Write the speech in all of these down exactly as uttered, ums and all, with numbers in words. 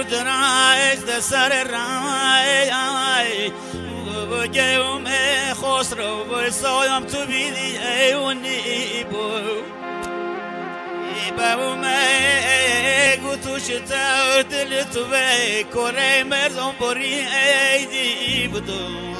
درایز ده سر رای گم خسرو و سایم تو بیدی ایونی بو بابو مگو تو شتا دل تو به کره مرزم بری ایدی بدو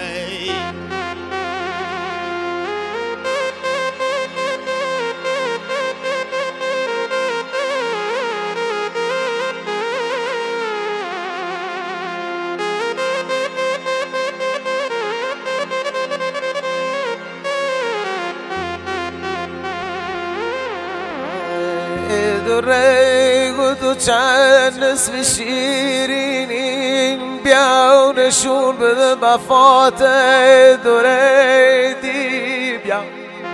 دوره تو چند نصف شیرینین بیا و نشون بده بفات دوره دی بیا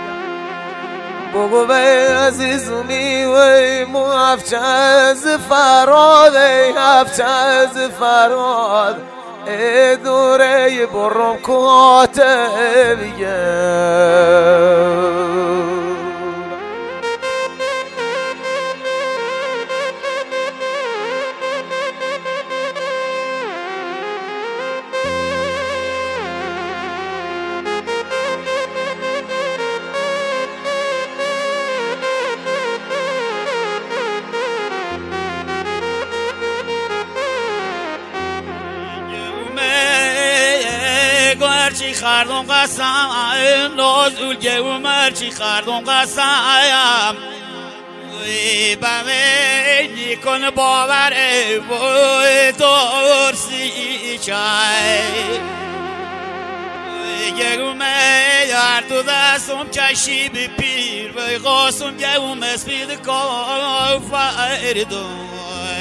بگو به عزیزونی وی مو هفچه از فراد ای هفچه از فراد ای دوره برم کاته بگم چی خردم قسم نازول گو مرچی خردم قسم وی بمه نیکن باوره وی دورسی چای وی گو میار تو دستم چشی بی پیر وی قاسم گو مسپید کافردم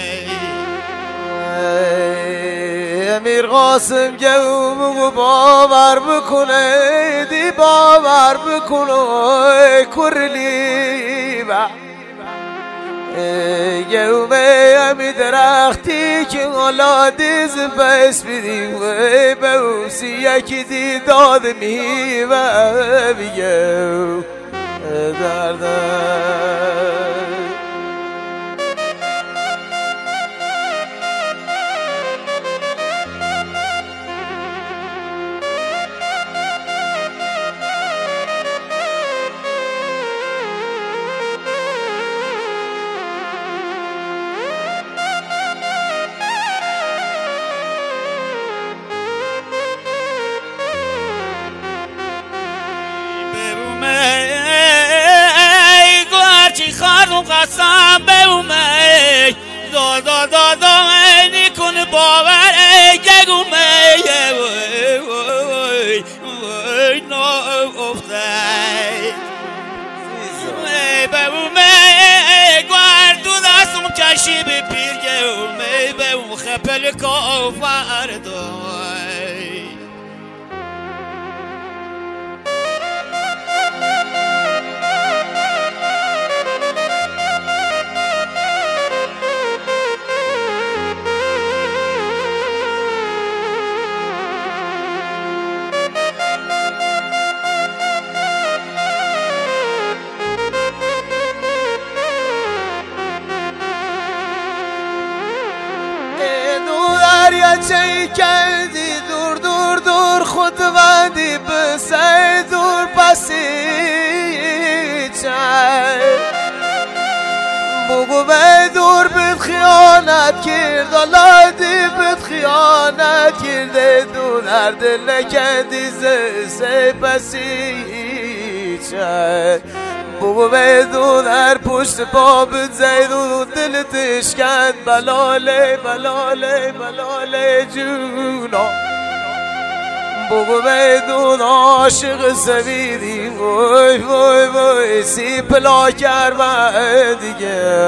امیر قاسم گو بگو باور بکنه دی باور بکنه کرلی با گو امی درختی که حالا دیز بس بیدیم به اوسی یکی دی داد میوه بگو دردن قسم به اومه دا دا دا دا اینی کن باور ای گگو میه وی وی وی نا افتای به اومه گوار تو دستم کشی به پیر گو می به اون خپل کافر دای چی کردی دور دور دور خود ودی بسی دور پسی چای بگو به دور بید خیانت کرد الادی بید خیانت کرده دو در دل نکردی زی پسی چای بگو به دو در پشت باب زید و دلتش کند بلاله بلاله بلاله جونا بگو به دو عاشق سویدی وای وای وای سی پلا کرمه دیگه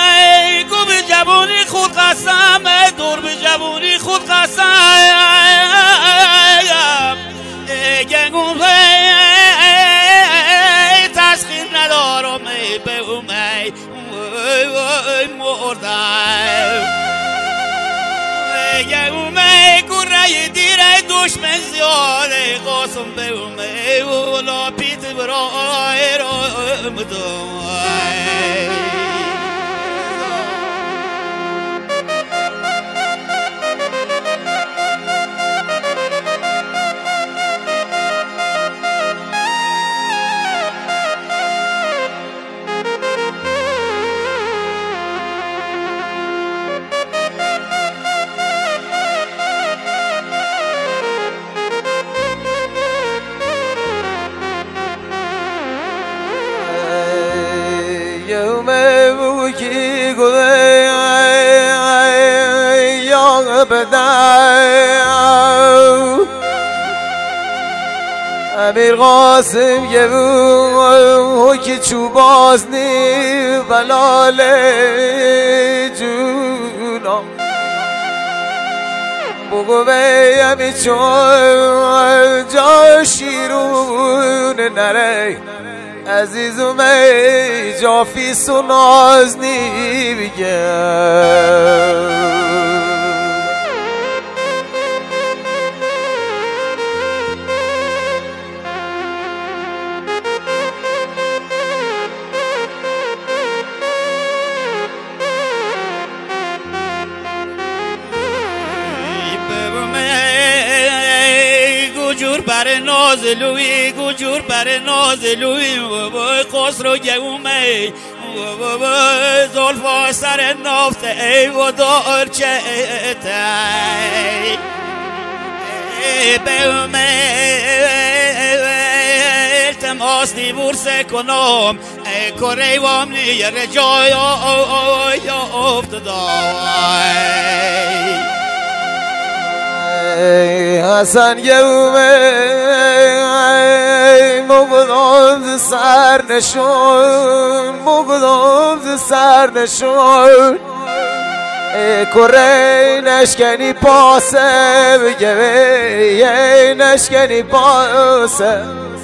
خود قسم دور به جوونی خود قسم به اومی مردم یه اومی گره دیره دشمن زیاده قاسم به اومی ولا پیت برای را مدوم امیر قاسم یه او که چوباز نی بلاله جونا بگو بیم چون جا شیرون نره عزیزم جا فیس و ناز نی بگم گوجور بر نازلوی گوجور بر نازلوی و خسرو گومی زلفا سر نافت ای و دار چه تی به التماس دی بورسه کنم ای کره وام نیر جای افتدای حسن یومه مقدام سر نشون مقدام سر نشون کره نشکنی پاسه بگه نشکنی پاسه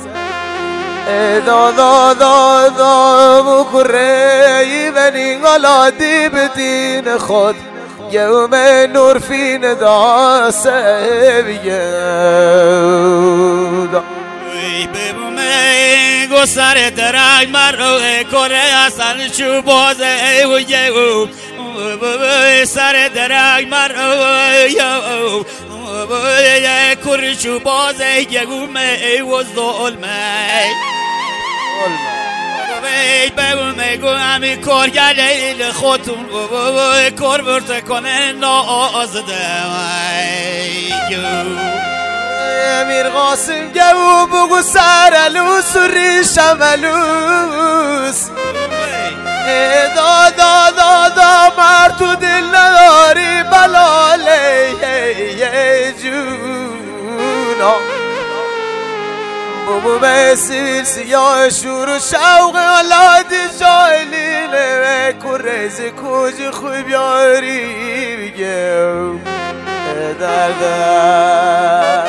دا دا دا دا بکره بنی غلادی بدین خود یوم نور فی ندا سبیدا وی ببومه گو سر درک مرو کره اصلا چو بازه و یو سر درک مرو یو کره چو بازه یومه و ظلمه ای ببومه گو همی کارگره خودتون کار برده کنه نازده امیر قاسم گو بگو سرلوس و ریشم الوس دا دا دا دا مرد تو دل نداری بلاله جونا بابا بسیل سیاه شور و شوق اولاد جایلینه و کرز کج خوب یاری بگم در در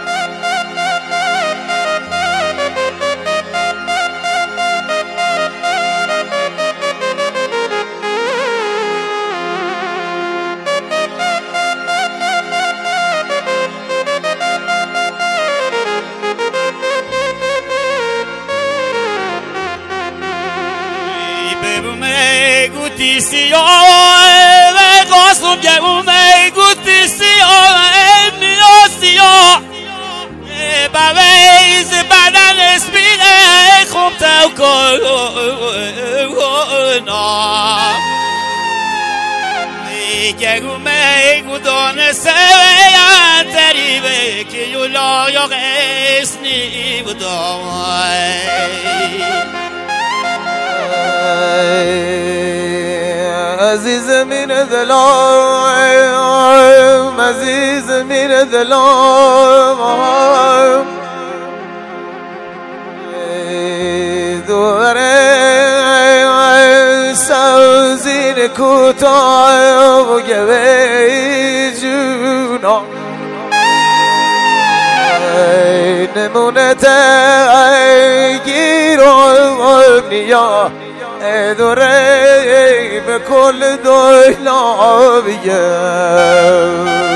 گوتی سیاه و قاسم گومه گوتی سیاه میا سیاه بویز بدن اسپیده خوب تو کنا گومه گودان سویان تریبه که یولا یا غسنی بودای عزیز من دلم عزیز من دلم دوره سوزین کوتاه و گوه جونا نمونه تگیر دنیا اداره به کل دنیا بگم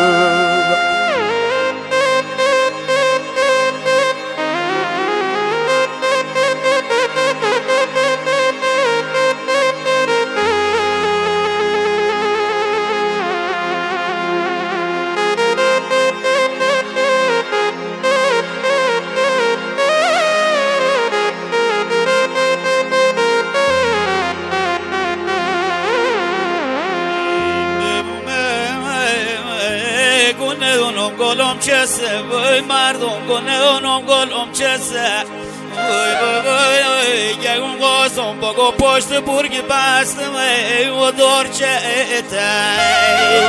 گلم چسه وای مردم گونه اونم گلم چسه وای وای وای گم قاسم بگو پشت برگ بستم و دور چهتای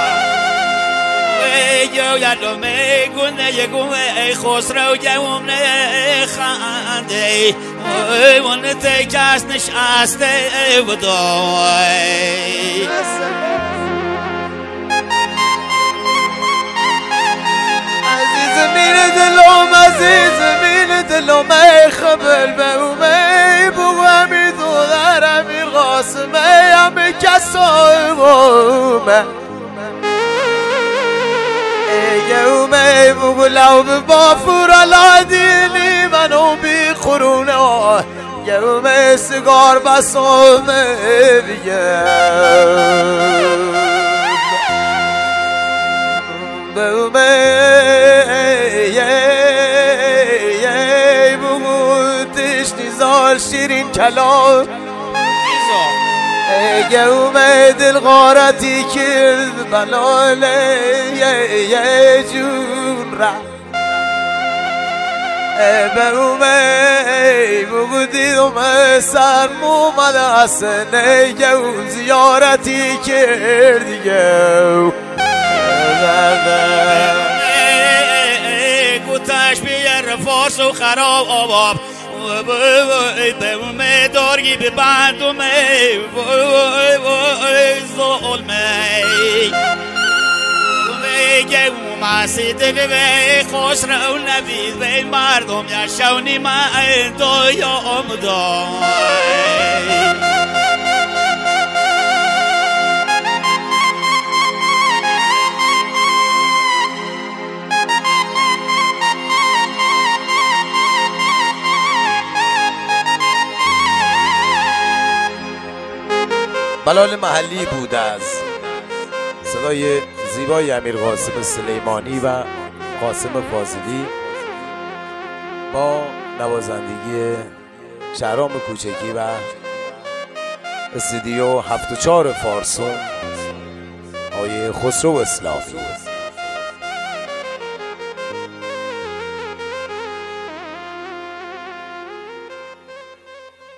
وای جو یادم گونه یگم خسرو گم نه خنده وای ون تکاس نشسته و دای زمین دلم عزیز زمین دلم ای خبل به اومی بگو همی دولر همی قاسمه همی کسای اومه ای اومی بگو لو به بافور الادینی منو بی خرونه یه اومی سیگار بسامه بگم به اومی شیرین کلام اگه اومد دل غارتی کرد بلاله یه جون را به اومد بگو دیدم سرم اومد حسنه یه اون زیارتی کرد دیگه گوتش بیر فارس و خراب آباب به اومه دارگی به بندومه ظلمه میگه اومه سیده به خوش رو نبید به مردم یشونی من دویام دای بلال محلی بود از صدای زیبای امیر قاسم سلیمانی و قاسم فاضلی با نوازندگی شهرام کوچکی و استودیو هفت و چهار فارسون آقای خسرو اسلامی.